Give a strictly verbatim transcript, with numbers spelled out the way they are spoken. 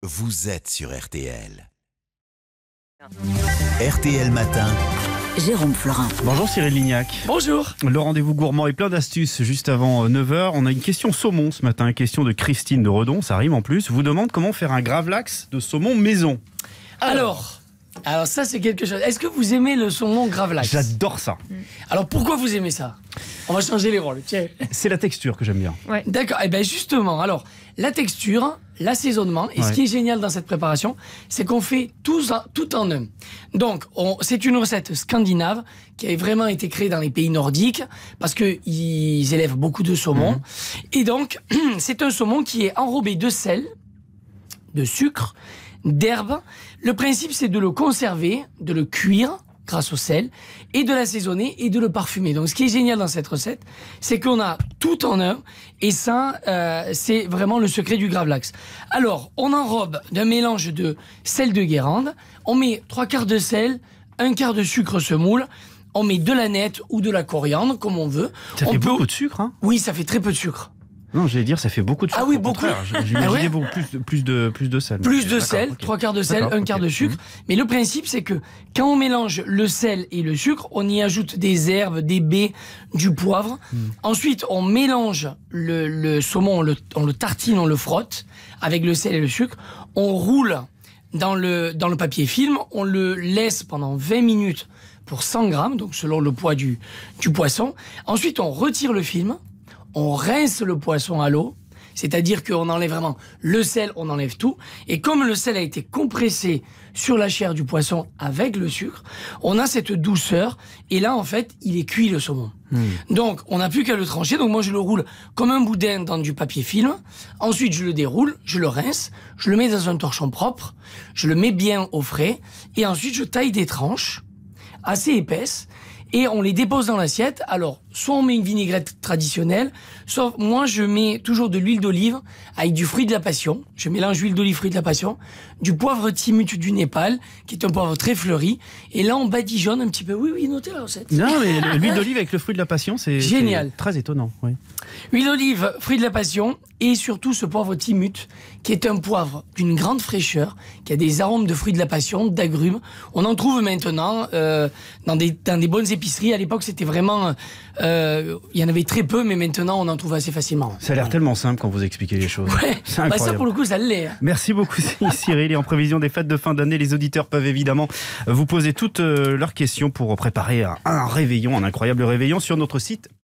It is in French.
vous êtes sur R T L. R T L Matin. Jérôme Florin. Bonjour Cyril Lignac. Bonjour. Le rendez-vous gourmand et plein d'astuces juste avant neuf heures. On a une question saumon ce matin, une question de Christine de Redon, ça rime en plus. Vous demande comment faire un gravlax de saumon maison. Alors, alors ça c'est quelque chose. Est-ce que vous aimez le saumon gravlax? J'adore ça. Alors pourquoi vous aimez ça? On va changer les rôles. Tiens. C'est la texture que j'aime bien. Ouais. D'accord. Et bien justement, alors la texture, l'assaisonnement, et Ouais. ce qui est génial dans cette préparation, c'est qu'on fait tout en, tout en un. Donc, on- c'est une recette scandinave qui a vraiment été créée dans les pays nordiques parce qu'ils élèvent beaucoup de saumon. Mhm. Et donc, c'est un saumon qui est enrobé de sel, de sucre, d'herbe. Le principe, c'est de le conserver, de le cuire grâce au sel, et de l'assaisonner et de le parfumer. Donc, ce qui est génial dans cette recette, c'est qu'on a tout en un, et ça, euh, c'est vraiment le secret du gravlax. Alors, on enrobe d'un mélange de sel de Guérande, on met trois quarts de sel, un quart de sucre semoule, on met de la nette ou de la coriandre, comme on veut. Ça on fait peut- beaucoup de sucre, hein? Oui, ça fait très peu de sucre. Non, j'allais dire, ça fait beaucoup de sucre. Ah oui, au beaucoup. contraire. J'imaginais Ah ouais beaucoup plus, de, plus, de, plus de sel. Plus de D'accord, sel, ok. trois quarts de sel, D'accord, un quart ok. de sucre. Mhm. Mais le principe, c'est que quand on mélange le sel et le sucre, on y ajoute des herbes, des baies, du poivre. Mhm. Ensuite, on mélange le, le saumon, on le, on le tartine, on le frotte avec le sel et le sucre. On roule dans le, dans le papier film, on le laisse pendant vingt minutes pour cent grammes, donc selon le poids du, du poisson. Ensuite, on retire le film, on rince le poisson à l'eau. C'est-à-dire qu'on enlève vraiment le sel, on enlève tout. Et comme le sel a été compressé sur la chair du poisson avec le sucre, on a cette douceur. Et là, en fait, il est cuit le saumon. Mmh. Donc, on n'a plus qu'à le trancher. Donc, moi, je le roule comme un boudin dans du papier film. Ensuite, je le déroule, je le rince, je le mets dans un torchon propre, je le mets bien au frais. Et ensuite, je taille des tranches assez épaisses. Et on les dépose dans l'assiette. Alors, soit on met une vinaigrette traditionnelle, soit moi je mets toujours de l'huile d'olive avec du fruit de la passion. Je mélange huile d'olive, fruit de la passion, du poivre timut du Népal, qui est un poivre très fleuri. Et là, on badigeonne un petit peu. Oui, oui, notez la recette. Non, mais l'huile d'olive avec le fruit de la passion, c'est Génial. c'est très étonnant. Oui. Huile d'olive, fruit de la passion, et surtout ce poivre timut, qui est un poivre d'une grande fraîcheur, qui a des arômes de fruits de la passion, d'agrumes. On en trouve maintenant euh, dans, des, dans des bonnes épiceries. À l'époque, c'était vraiment... euh, il y en avait très peu, mais maintenant, on en trouve assez facilement. Ça a l'air tellement simple quand vous expliquez les choses. Ouais, C'est bah incroyable. ça, pour le coup, ça l'est. Merci beaucoup Cyril. Et en prévision des fêtes de fin d'année, les auditeurs peuvent évidemment vous poser toutes euh, leurs questions pour préparer un, un réveillon, un incroyable réveillon sur notre site